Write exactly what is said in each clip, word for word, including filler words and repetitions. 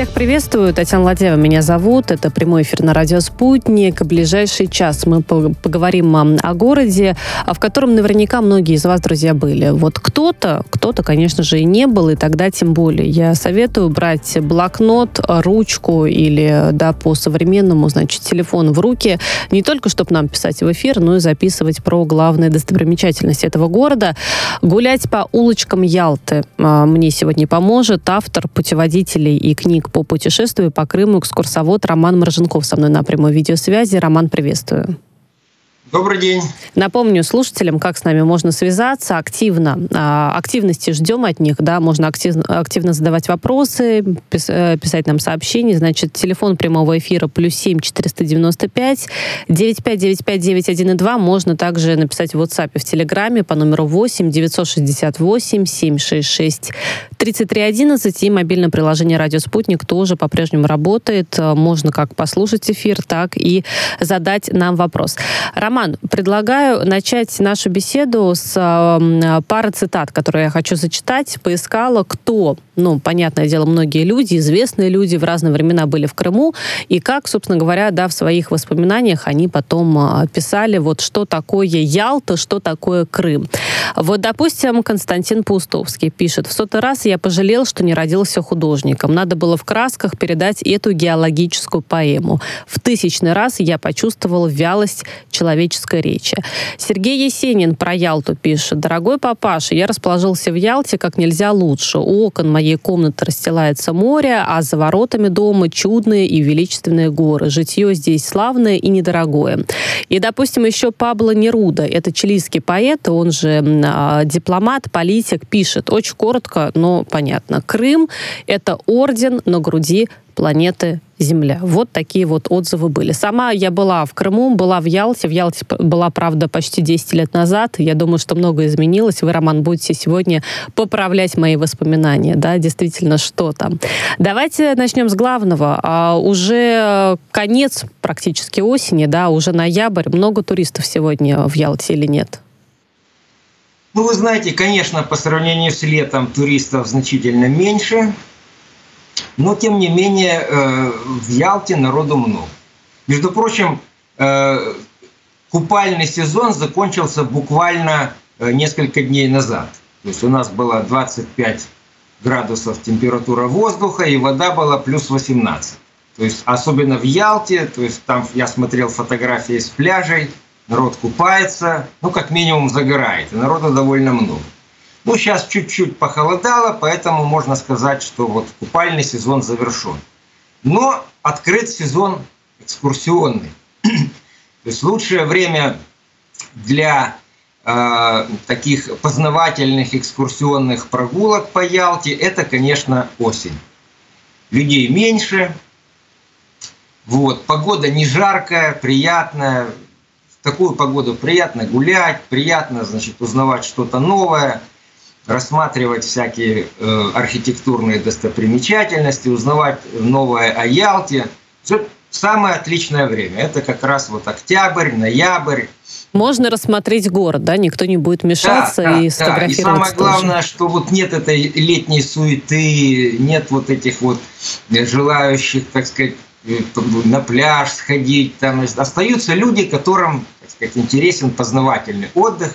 Всех приветствую. Татьяна Ладеева меня зовут. Это прямой эфир на радио «Спутник». В ближайший час мы поговорим о городе, в котором наверняка многие из вас, друзья, были. Вот кто-то, кто-то, конечно же, и не был, и тогда тем более. Я советую брать блокнот, ручку или, да, по-современному, значит, телефон в руки. Не только, чтобы нам писать в эфир, но и записывать про главные достопримечательности этого города. Гулять по улочкам Ялты мне сегодня поможет автор путеводителей и книг по путешествию по Крыму, экскурсовод Роман Мороженков со мной на прямой видеосвязи. Роман, приветствую. Добрый день. Напомню слушателям, как с нами можно связаться активно. Активности ждем от них, да, можно активно, активно задавать вопросы, писать нам сообщения. Значит, телефон прямого эфира плюс семь четыреста девяносто пять девять пять девять пять девять один и два. Можно также написать в WhatsApp и в Телеграме по номеру восемь девятьсот шестьдесят восемь семьсот шестьдесят шесть тридцать три одиннадцать. И мобильное приложение «Радио Спутник» тоже по-прежнему работает. Можно как послушать эфир, так и задать нам вопрос. Роман, предлагаю начать нашу беседу с э, пары цитат, которые я хочу зачитать. Поискала, кто, ну, понятное дело, многие люди, известные люди в разные времена были в Крыму, и как, собственно говоря, да, в своих воспоминаниях они потом э, писали, вот что такое Ялта, что такое Крым. Вот, допустим, Константин Паустовский пишет: «В сотый раз я пожалел, что не родился художником. Надо было в красках передать эту геологическую поэму. В тысячный раз я почувствовал вялость человеческой речи». Сергей Есенин про Ялту пишет: «Дорогой папаша, я расположился в Ялте как нельзя лучше. У окон моей комнаты расстилается море, а за воротами дома чудные и величественные горы. Житье здесь славное и недорогое». И, допустим, еще Пабло Неруда, это чилийский поэт, он же э, дипломат, политик, пишет очень коротко, но понятно: «Крым — это орден на груди планеты Земля». Вот такие вот отзывы были. Сама я была в Крыму, была в Ялте. В Ялте была, правда, почти десять лет назад. Я думаю, что многое изменилось. Вы, Роман, будете сегодня поправлять мои воспоминания. Да, действительно, что там. Давайте начнем с главного. А, уже конец практически осени, да, уже ноябрь. Много туристов сегодня в Ялте или нет? Ну, вы знаете, конечно, по сравнению с летом туристов значительно меньше. Но, тем не менее, в Ялте народу много. Между прочим, купальный сезон закончился буквально несколько дней назад. То есть у нас было двадцать пять градусов температура воздуха, и вода была плюс восемнадцать. То есть особенно в Ялте, то есть там я смотрел фотографии с пляжей, народ купается, ну, как минимум загорает, и народу довольно много. Ну, сейчас чуть-чуть похолодало, поэтому можно сказать, что вот купальный сезон завершен. Но открыт сезон экскурсионный. То есть лучшее время для э, таких познавательных экскурсионных прогулок по Ялте — это, конечно, осень. Людей меньше, вот, погода не жаркая, приятная. В такую погоду приятно гулять, приятно, значит, узнавать что-то новое, рассматривать всякие э, архитектурные достопримечательности, узнавать новое о Ялте. Все самое отличное время. Это как раз вот октябрь, ноябрь. Можно рассмотреть город, да? Никто не будет мешаться, да, и да, сфотографироваться. Да. И самое главное, тоже. Что вот нет этой летней суеты, нет вот этих вот желающих, так сказать, на пляж сходить. Там, остаются люди, которым, так сказать, интересен познавательный отдых.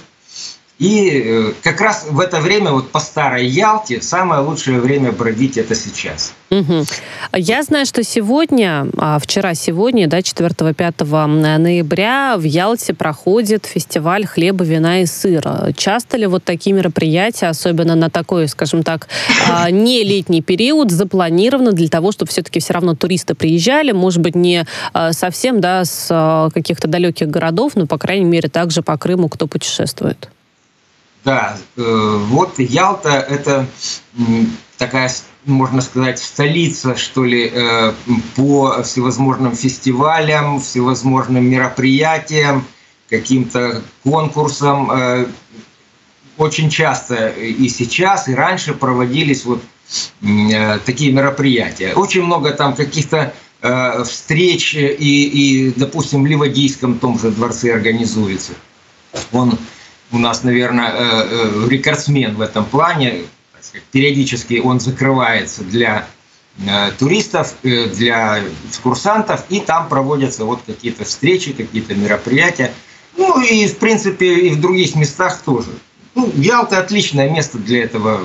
И как раз в это время, вот по старой Ялте, самое лучшее время бродить — это сейчас. Угу. Я знаю, что сегодня, вчера-сегодня, да, четвёртого-пятого ноября в Ялте проходит фестиваль хлеба, вина и сыра. Часто ли вот такие мероприятия, особенно на такой, скажем так, не летний период, запланировано для того, чтобы все-таки все равно туристы приезжали, может быть, не совсем, да, с каких-то далеких городов, но, по крайней мере, также по Крыму, кто путешествует? Да, вот Ялта — это такая, можно сказать, столица, что ли, по всевозможным фестивалям, всевозможным мероприятиям, каким-то конкурсам. Очень часто и сейчас, и раньше проводились вот такие мероприятия. Очень много там каких-то встреч и, и, допустим, в Ливадийском том же дворце организуется. Он у нас, наверное, рекордсмен в этом плане. Так сказать, периодически он закрывается для туристов, для экскурсантов, и там проводятся вот какие-то встречи, какие-то мероприятия. Ну и, в принципе, и в других местах тоже. Ну, Ялта отличное место для этого.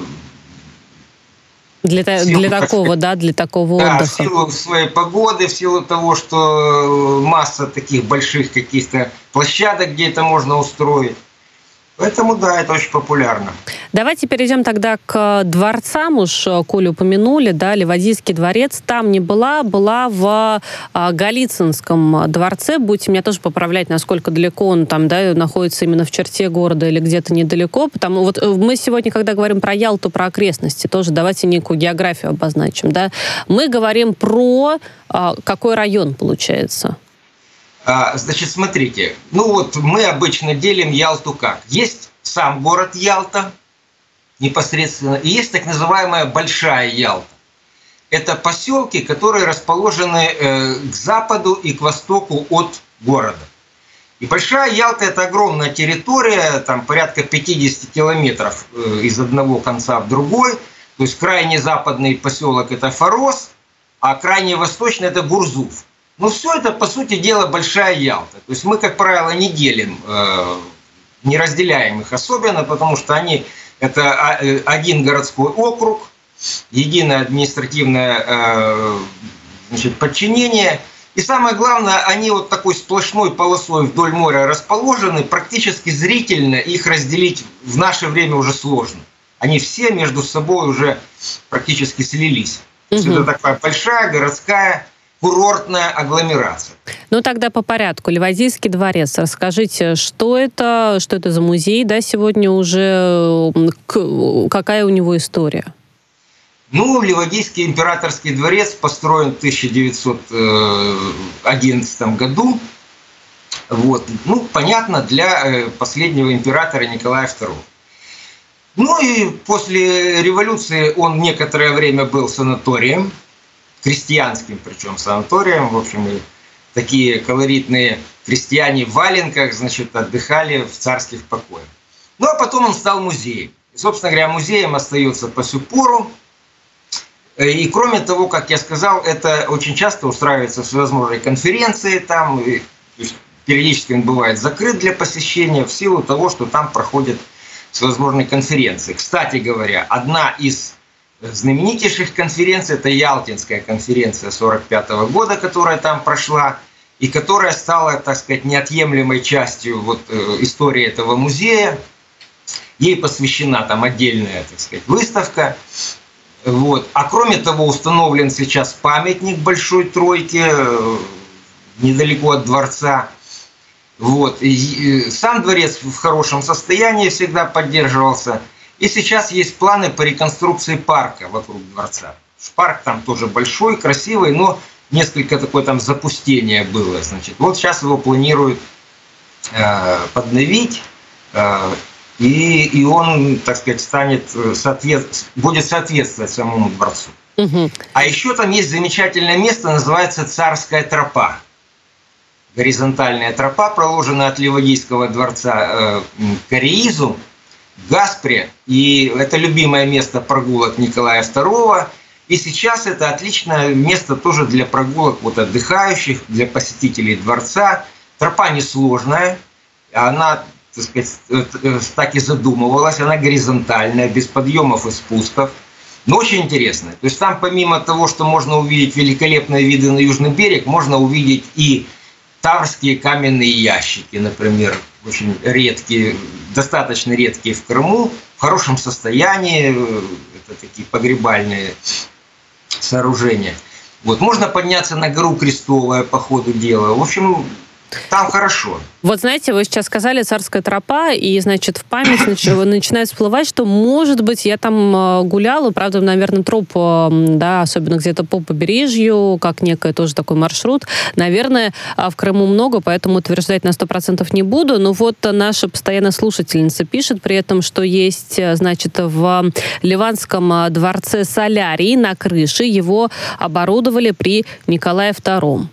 Для, силу, для такого, сказать, да, для такого да, отдыха. В силу своей погоды, в силу того, что масса таких больших каких-то площадок, где это можно устроить. Поэтому, да, это очень популярно. Давайте перейдем тогда к дворцам, уж Колю упомянули, да, Ливадийский дворец. Там не была, была в а, Голицынском дворце. Будете меня тоже поправлять, насколько далеко он там, да, находится именно в черте города или где-то недалеко. Потому вот мы сегодня, когда говорим про Ялту, про окрестности, тоже давайте некую географию обозначим, да. Мы говорим про а, какой район, получается? Значит, смотрите, ну вот мы обычно делим Ялту как? Есть сам город Ялта непосредственно, и есть так называемая Большая Ялта. Это поселки, которые расположены к западу и к востоку от города. И Большая Ялта – это огромная территория, там порядка пятьдесят километров из одного конца в другой. То есть крайне западный поселок – это Форос, а крайне восточный – это Гурзуф. Но все это, по сути дела, Большая Ялта. То есть мы, как правило, не делим, не разделяем их особенно, потому что они это один городской округ, единое административное, значит, подчинение. И самое главное, они вот такой сплошной полосой вдоль моря расположены, практически зрительно их разделить в наше время уже сложно. Они все между собой уже практически слились. Угу. То есть это такая большая городская курортная агломерация. Ну, тогда по порядку. Ливадийский дворец. Расскажите, что это, что это за музей, да, сегодня уже, какая у него история? Ну, Ливадийский императорский дворец построен в тысяча девятьсот одиннадцатом году. Вот. Ну, понятно, для последнего императора Николая второго. Ну и после революции он некоторое время был санаторием, крестьянским причем санаторием, в общем, и такие колоритные крестьяне в валенках, значит, отдыхали в царских покоях. Ну, а потом он стал музеем. И, собственно говоря, музеем остается по сю пору. И, кроме того, как я сказал, это очень часто устраивается всевозможные конференции там, и, то есть, периодически он бывает закрыт для посещения в силу того, что там проходят всевозможные конференции. Кстати говоря, одна из знаменитейших конференций – это Ялтинская конференция сорок пятого года, которая там прошла, и которая стала, так сказать, неотъемлемой частью вот, истории этого музея. Ей посвящена там отдельная, так сказать, выставка. Вот. А кроме того, установлен сейчас памятник Большой Тройке недалеко от дворца. Вот. И сам дворец в хорошем состоянии всегда поддерживался. И сейчас есть планы по реконструкции парка вокруг дворца. Парк там тоже большой, красивый, но несколько такое там запустение было. Значит. Вот сейчас его планируют э, подновить, э, и, и он, так сказать, станет, соответ... будет соответствовать самому дворцу. Угу. А еще там есть замечательное место, называется Царская тропа. Горизонтальная тропа, проложенная от Ливадийского дворца э, к Ариизу, Гаспре, и это любимое место прогулок Николая второго, и сейчас это отличное место тоже для прогулок вот отдыхающих, для посетителей дворца. Тропа несложная, она, так сказать, так и задумывалась, она горизонтальная, без подъемов и спусков, но очень интересная. То есть там помимо того, что можно увидеть великолепные виды на Южный берег, можно увидеть и таврские каменные ящики, например, очень редкие, достаточно редкие в Крыму, в хорошем состоянии, это такие погребальные сооружения. Вот. Можно подняться на гору Крестовая по ходу дела. В общем, там хорошо. Вот знаете, вы сейчас сказали «Царская тропа», и, значит, в память начинает всплывать, что, может быть, я там гуляла, правда, наверное, троп, да, особенно где-то по побережью, как некий тоже такой маршрут. Наверное, в Крыму много, поэтому утверждать на сто процентов не буду. Но вот наша постоянная слушательница пишет при этом, что есть, значит, в Ливанском дворце солярий на крыше, его оборудовали при Николае втором.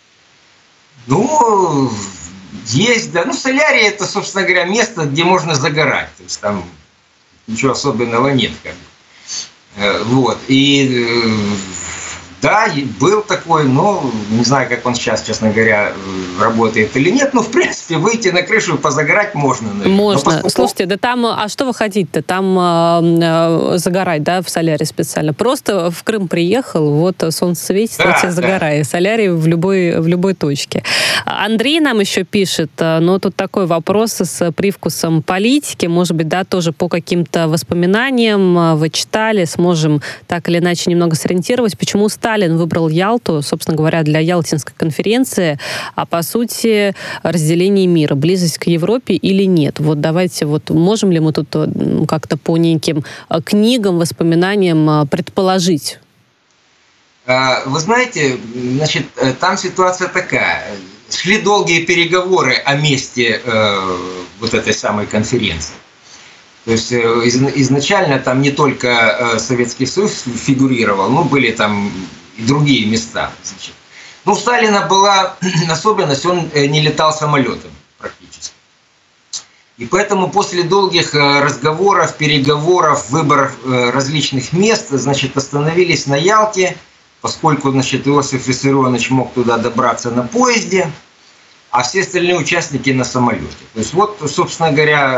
Ну, есть, да. Ну, солярий – это, собственно говоря, место, где можно загорать. То есть там ничего особенного нет, как бы. Вот. И Да, был такой, но не знаю, как он сейчас, честно говоря, работает или нет, но, в принципе, выйти на крышу и позагорать можно. Наверное. Можно. Поскольку... Слушайте, да там, а что выходить-то? Там э, загорать, да, в солярий специально. Просто в Крым приехал, вот солнце светит, да, вот загорай. Да. Солярий в любой, в любой точке. Андрей нам еще пишет, но тут такой вопрос с привкусом политики, может быть, да, тоже по каким-то воспоминаниям вы читали, сможем так или иначе немного сориентировать, почему Сталин выбрал Ялту, собственно говоря, для Ялтинской конференции, а по сути разделение мира, близость к Европе или нет? Вот давайте, вот можем ли мы тут как-то по неким книгам, воспоминаниям предположить? Вы знаете, значит, там ситуация такая. Шли долгие переговоры о месте э, вот этой самой конференции. То есть изначально там не только Советский Союз фигурировал, но были там и другие места. Значит. Ну, у Сталина была особенность, он не летал самолетом практически. И поэтому после долгих разговоров, переговоров, выборов различных мест, значит, остановились на Ялте, поскольку, значит, Иосиф Виссарионович мог туда добраться на поезде, а все остальные участники на самолете. То есть вот, собственно говоря,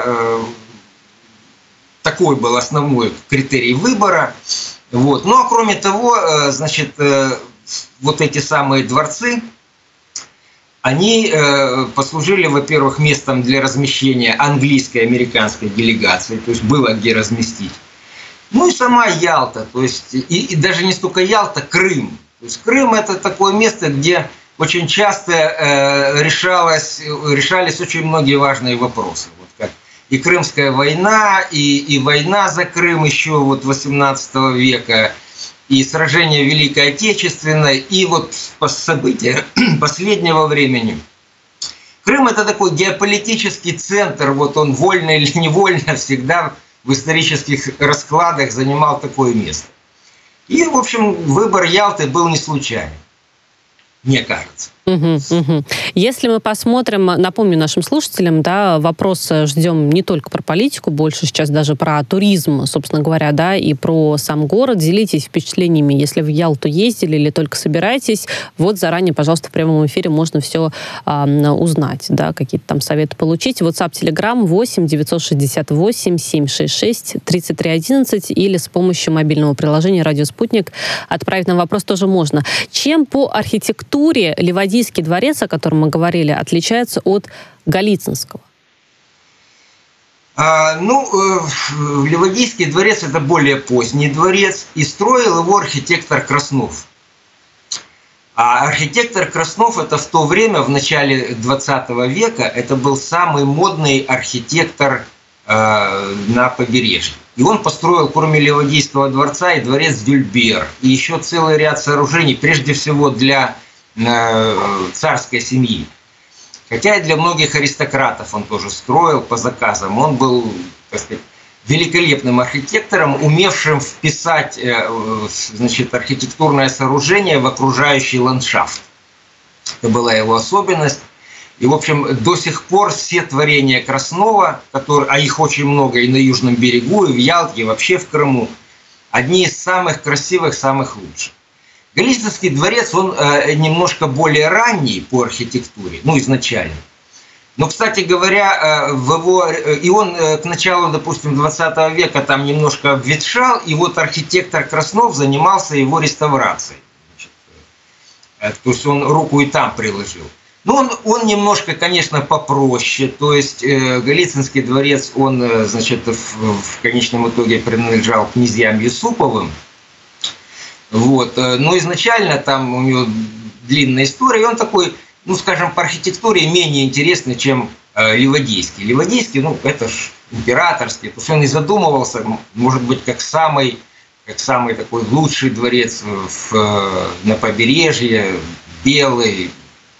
такой был основной критерий выбора. Вот. Ну, а кроме того, значит, вот эти самые дворцы, они послужили, во-первых, местом для размещения английской и американской делегации, то есть было где разместить. Ну и сама Ялта, то есть и, и даже не столько Ялта, Крым. То есть Крым – это такое место, где очень часто э, решалось, решались очень многие важные вопросы. Вот как и Крымская война, и, и война за Крым еще вот восемнадцатого века, и сражение Великой Отечественной, и вот события последнего времени. Крым – это такой геополитический центр, вот он вольно или невольно всегда в исторических раскладах занимал такое место. И, в общем, выбор Ялты был не случайным, мне кажется. Угу, угу. Если мы посмотрим, напомню нашим слушателям, да, вопрос ждем не только про политику, больше сейчас даже про туризм, собственно говоря, да, и про сам город. Делитесь впечатлениями, если в Ялту ездили или только собираетесь. Вот заранее, пожалуйста, в прямом эфире можно все а, узнать, да, какие-то там советы получить. WhatsApp, Telegram восемь девятьсот шестьдесят восемь семьсот шестьдесят шесть тридцать три одиннадцать или с помощью мобильного приложения «Радио Спутник» отправить нам вопрос тоже можно. Чем по архитектуре Ливадийский дворец, о котором мы говорили, отличается от Голицынского? А, ну, э, Ливадийский дворец – это более поздний дворец, и строил его архитектор Краснов. А архитектор Краснов – это в то время, в начале двадцатого века, это был самый модный архитектор э, на побережье. И он построил, кроме Ливадийского дворца, и дворец Дюльбер, и еще целый ряд сооружений, прежде всего для царской семьи. Хотя и для многих аристократов он тоже строил по заказам. Он был, так сказать, великолепным архитектором, умевшим вписать, значит, архитектурное сооружение в окружающий ландшафт. Это была его особенность. И, в общем, до сих пор все творения Краснова, которые, а их очень много и на Южном берегу, и в Ялте, и вообще в Крыму, одни из самых красивых, самых лучших. Голицынский дворец, он э, немножко более ранний по архитектуре, ну, изначально. Но, кстати говоря, э, в его, э, и он э, к началу, допустим, двадцатого века там немножко обветшал, и вот архитектор Краснов занимался его реставрацией. Значит, э, то есть он руку и там приложил. Но он, он немножко, конечно, попроще. То есть э, Голицынский дворец, он, э, значит, в, в конечном итоге принадлежал князьям Юсуповым. Вот. Но изначально там у него длинная история, и он такой, ну, скажем, по архитектуре менее интересный, чем э, Ливадийский. Ливадийский, ну, это ж императорский, то есть он и задумывался, может быть, как самый, как самый такой лучший дворец в, на побережье, белый,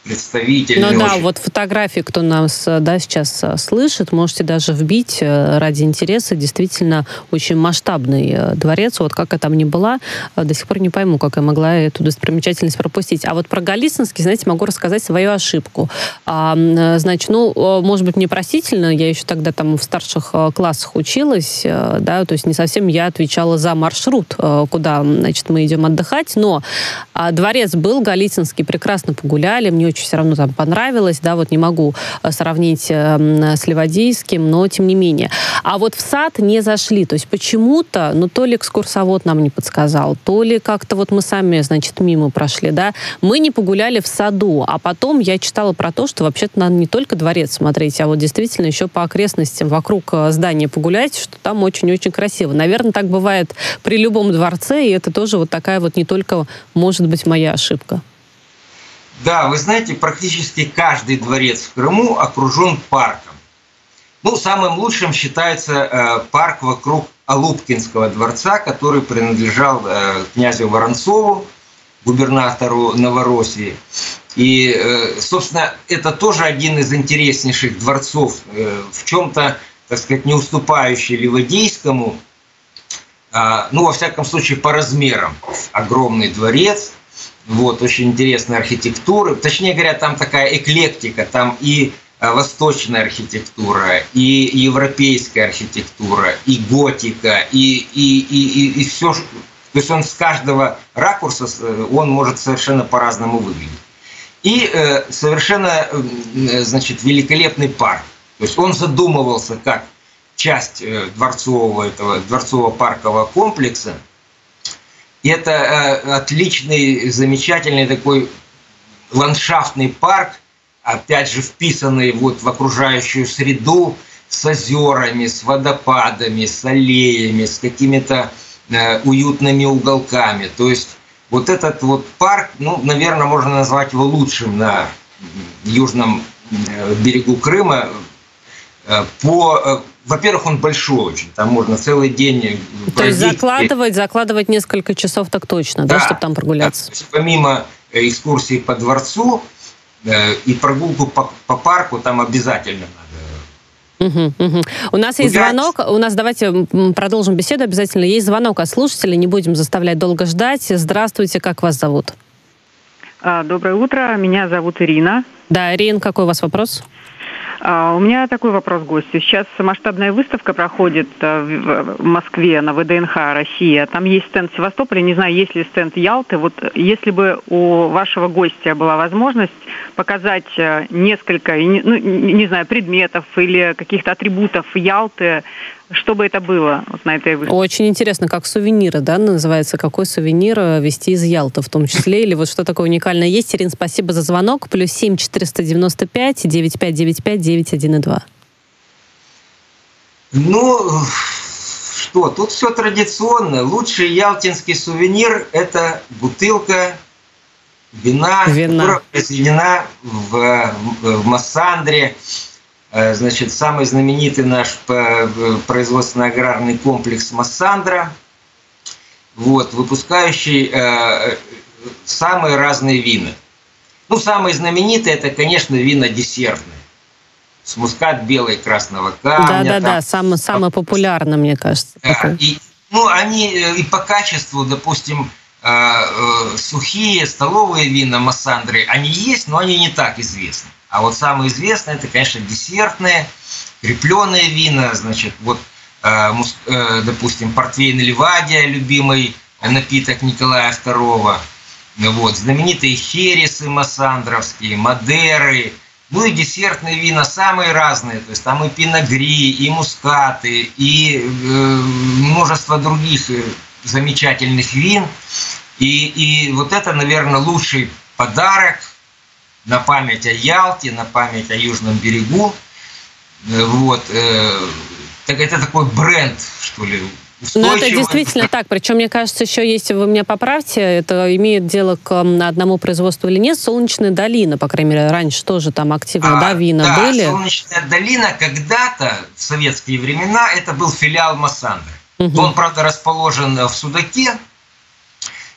представительный. Ну да, очень. вот фотографии, кто нас да, сейчас слышит, можете даже вбить ради интереса. Действительно очень масштабный дворец. Вот как я там ни была, до сих пор не пойму, как я могла эту достопримечательность пропустить. А вот про Голицынский, знаете, могу рассказать свою ошибку. А, значит, ну, может быть, непростительно, я еще тогда там в старших классах училась, да, то есть не совсем я отвечала за маршрут, куда, значит, мы идем отдыхать, но дворец был Голицынский, прекрасно погуляли, мне очень все равно там понравилось, да, вот не могу сравнить э, с Ливадийским, но тем не менее. А вот в сад не зашли, то есть почему-то, ну, то ли экскурсовод нам не подсказал, то ли как-то вот мы сами, значит, мимо прошли, да, мы не погуляли в саду, а потом я читала про то, что вообще-то надо не только дворец смотреть, а вот действительно еще по окрестностям вокруг здания погулять, что там очень-очень красиво. Наверное, так бывает при любом дворце, и это тоже вот такая вот не только, может быть, моя ошибка. Да, вы знаете, практически каждый дворец в Крыму окружен парком. Ну, самым лучшим считается э, парк вокруг Алупкинского дворца, который принадлежал э, князю Воронцову, губернатору Новороссии. И, э, собственно, это тоже один из интереснейших дворцов, э, в чем-то, так сказать, не уступающий Ливадийскому, э, ну, во всяком случае, по размерам. Огромный дворец. Вот, очень интересная архитектура. Точнее говоря, там такая эклектика, там и восточная архитектура, и европейская архитектура, и готика, и, и, и, и, и все. То есть он с каждого ракурса он может совершенно по-разному выглядеть. И э, совершенно, значит, великолепный парк. То есть он задумывался как часть дворцового, этого дворцово-паркового комплекса. Это э, отличный, замечательный такой ландшафтный парк, опять же вписанный вот в окружающую среду, с озерами, с водопадами, с аллеями, с какими-то э, уютными уголками. То есть вот этот вот парк, ну, наверное, можно назвать его лучшим на южном э, берегу Крыма. Э, по э, Во-первых, он большой очень, там можно целый день бродить. То есть закладывать, закладывать несколько часов так точно, да, да, чтобы там прогуляться? Да. Помимо экскурсии по дворцу э, и прогулку по, по парку там обязательно надо. Угу, угу. У нас есть гулять. Звонок, у нас, давайте продолжим беседу обязательно. Есть звонок от слушателей, не будем заставлять долго ждать. Здравствуйте, как вас зовут? Доброе утро, меня зовут Ирина. Да, Ирина, какой у вас вопрос? У меня такой вопрос к гостю. Сейчас масштабная выставка проходит в Москве на вэ дэ эн ха «Россия». Там есть стенд Севастополя, не знаю, есть ли стенд Ялты. Вот если бы у вашего гостя была возможность показать несколько, ну, не знаю, предметов или каких-то атрибутов Ялты, что бы это было вот на этой выставке? Очень интересно, как сувениры, да, называется, какой сувенир везти из Ялты в том числе, или вот что такое уникальное есть. Ирина, спасибо за звонок. Плюс семь четыреста девяносто пять девять пять девять пять девять один два. Ну, что, тут все традиционно. Лучший ялтинский сувенир – это бутылка вина, вина. которая произведена в, в Массандре. Значит, самый знаменитый наш производственно-аграрный комплекс Массандра, вот, выпускающий э, самые разные вина. Ну, самые знаменитые – это, конечно, вина десертные. С мускат белый, красного камня. Да-да-да, самое, самое популярное, мне кажется. Да, и, ну, они и по качеству, допустим, э, э, сухие столовые вина Массандры, они есть, но они не так известны. А вот самые известные, это, конечно, десертные, крепленые вина, значит, вот, э, э, допустим, портвейн Ливадия, любимый напиток Николая второго, вот, знаменитые хересы массандровские, мадеры, ну и десертные вина самые разные, то есть там и пиногри, и мускаты, и э, множество других замечательных вин, и, и вот это, наверное, лучший подарок на память о Ялте, на память о Южном берегу. Вот. Это такой бренд, что ли, устойчивый. Ну, это действительно так. Причем, мне кажется, еще есть, вы меня поправьте, это имеет дело к одному производству или нет, Солнечная долина, по крайней мере, раньше тоже там активно, а, да, вина да, были. Солнечная долина когда-то, в советские времена, это был филиал Массандры. Угу. Он, правда, расположен в Судаке.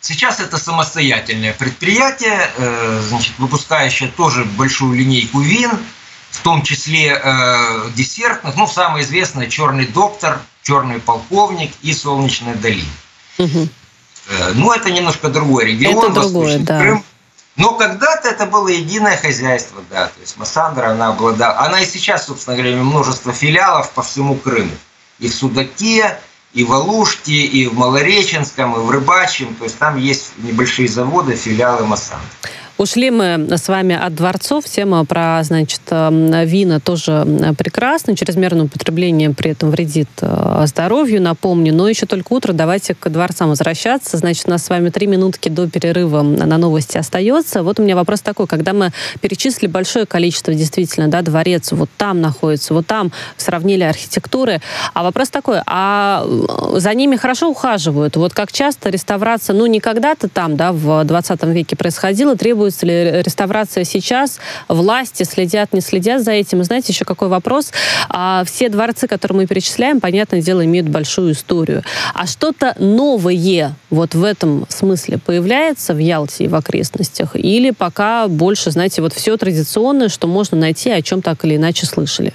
Сейчас это самостоятельное предприятие, значит, выпускающее тоже большую линейку вин, в том числе э, десертных, ну, самое известное «Черный доктор», «Черный полковник» и «Солнечная долина». Угу. Э, ну, это немножко другой регион, это другое, да. Крым. Но когда-то это было единое хозяйство, да, то есть Массандра, она обладала, она и сейчас, собственно говоря, множество филиалов по всему Крыму, и в Судаке, и в Алуште, и в Малореченском, и в Рыбачьем, то есть там есть небольшие заводы, филиалы Массандры. Ушли мы с вами от дворцов. Тема про, значит, вина тоже прекрасна. Чрезмерное употребление при этом вредит здоровью, напомню. Но еще только утро. Давайте к дворцам возвращаться. Значит, у нас с вами три минутки до перерыва на новости остается. Вот у меня вопрос такой. Когда мы перечислили большое количество, действительно, да, дворец вот там находится, вот там сравнили архитектуры. А вопрос такой. А за ними хорошо ухаживают? Вот как часто реставрация, ну, не когда-то там, да, в двадцатом веке происходила, требует ли реставрация сейчас? Власти следят, не следят за этим? И знаете, еще какой вопрос? А, все дворцы, которые мы перечисляем, понятное дело, имеют большую историю. А что-то новое вот в этом смысле появляется в Ялте и в окрестностях? Или пока больше, знаете, вот все традиционное, что можно найти, о чем так или иначе слышали?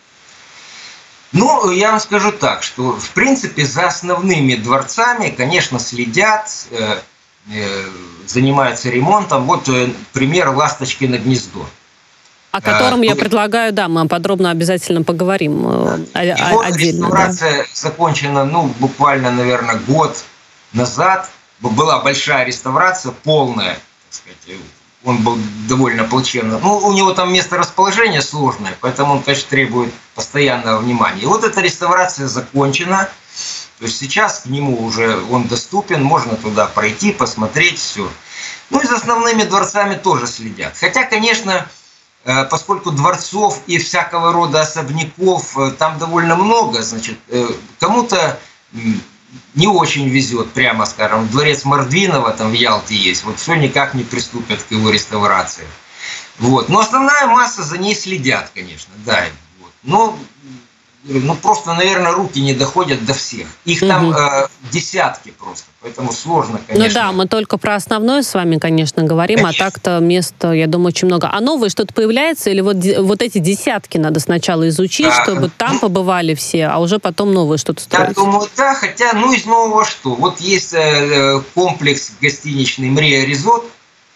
Ну, я вам скажу так, что, в принципе, за основными дворцами, конечно, следят, э, э, занимаются ремонтом. Вот э, пример «Ласточкино гнездо». О котором а, я ну, предлагаю, да, мы подробно обязательно поговорим да. Его отдельно. Реставрация да. закончена, ну, буквально, наверное, год назад. Была большая реставрация, полная, так сказать. Он был довольно плачевно. Ну, у него там месторасположение сложное, поэтому он, конечно, требует постоянного внимания. И вот эта реставрация закончена. То есть сейчас к нему уже он доступен, можно туда пройти, посмотреть все. Ну и за основными дворцами тоже следят. Хотя, конечно, поскольку дворцов и всякого рода особняков там довольно много, значит, кому-то не очень везет, прямо скажем. Дворец Мордвинова там в Ялте есть, вот все никак не приступят к его реставрации. Вот. Но основная масса за ней следят, конечно, да. Вот. Но ну, просто, наверное, руки не доходят до всех. Их там угу. э, десятки просто, поэтому сложно, конечно. Ну да, мы только про основное с вами, конечно, говорим, конечно. А так-то мест, я думаю, очень много. А новое что-то появляется? Или вот, вот эти десятки надо сначала изучить, да. чтобы там побывали все, а уже потом новое что-то строить? Я думаю, да, хотя, ну, из нового что? Вот есть э, комплекс гостиничный «Мрия Резорт»,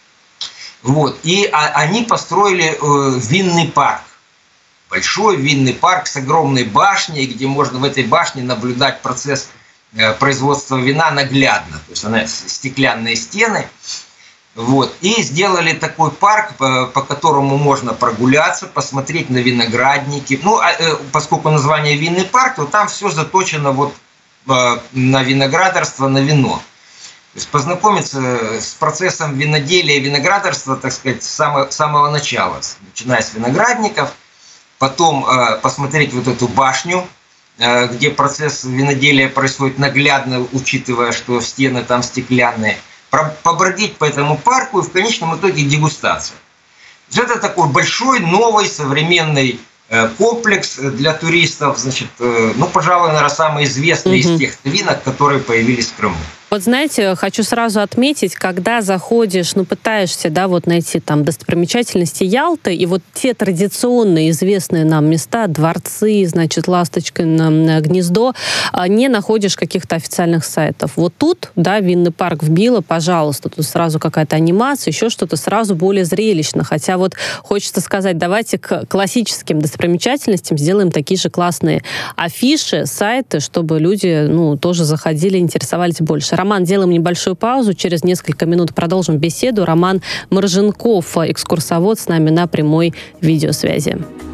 вот, и а, они построили э, винный парк. Большой винный парк с огромной башней, где можно в этой башне наблюдать процесс производства вина наглядно. То есть она стеклянные стены. Вот. И сделали такой парк, по, по которому можно прогуляться, посмотреть на виноградники. Ну, а, поскольку название винный парк, то там все заточено вот на виноградарство, на вино. То есть познакомиться с процессом виноделия и виноградарства, так сказать, с самого, с самого начала, начиная с виноградников. Потом э, посмотреть вот эту башню, э, где процесс виноделия происходит наглядно, учитывая, что стены там стеклянные. Про, побродить по этому парку и в конечном итоге дегустация. Это такой большой, новый, современный э, комплекс для туристов. Значит, э, ну, пожалуй, наверное, самый известный mm-hmm. из тех новинок, которые появились в Крыму. Вот знаете, хочу сразу отметить, когда заходишь, ну, пытаешься, да, вот найти там достопримечательности Ялты, и вот те традиционные известные нам места, дворцы, значит, Ласточкино гнездо, не находишь каких-то официальных сайтов. Вот тут, да, винный парк вбила, пожалуйста, тут сразу какая-то анимация, еще что-то, сразу более зрелищно. Хотя вот хочется сказать, давайте к классическим достопримечательностям сделаем такие же классные афиши, сайты, чтобы люди, ну, тоже заходили, интересовались больше. Роман, делаем небольшую паузу. Через несколько минут продолжим беседу. Роман Морженков, экскурсовод, с нами на прямой видеосвязи.